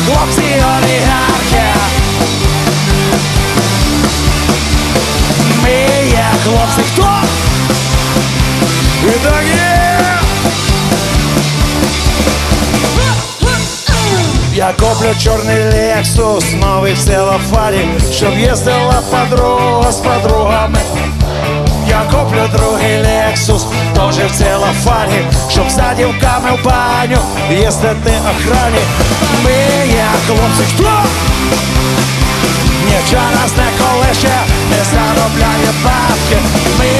хлопці олігархи. Ми є хлопці, хто? І так є. Я куплю чорний Lexus, новий в целофані, щоб їздила подруга з подругами. Я куплю другий Lexus, теж в целофані, щоб за дівками в баню їздити охрані. Ми є хлопці, хто? Нічого нас не колише, не заробляє бабки. Ми